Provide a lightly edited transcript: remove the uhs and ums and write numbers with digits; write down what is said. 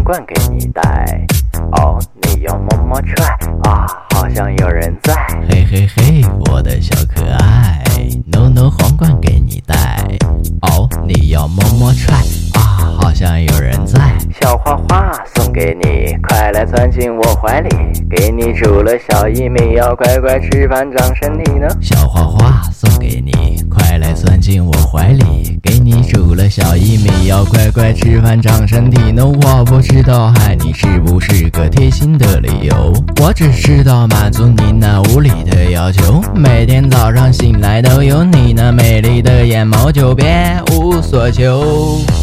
罐给你带。哦，你要么么踹啊，好像有人在。 嘿嘿嘿，我的小可爱 ，no 皇冠给你带。哦，你要么么踹啊，好像有人在。 小花花送给你，快来钻进我怀里，给你煮了小薏米，要乖乖吃饭长身体呢。 小花花送给你，快来钻进我怀里，给你煮了小薏米，要乖乖吃饭长身体呢。我不知道爱你是不是个贴心的理由，我只知道满足你那无理的要求，每天早上醒来都有你那美丽的眼眸，就别无所求。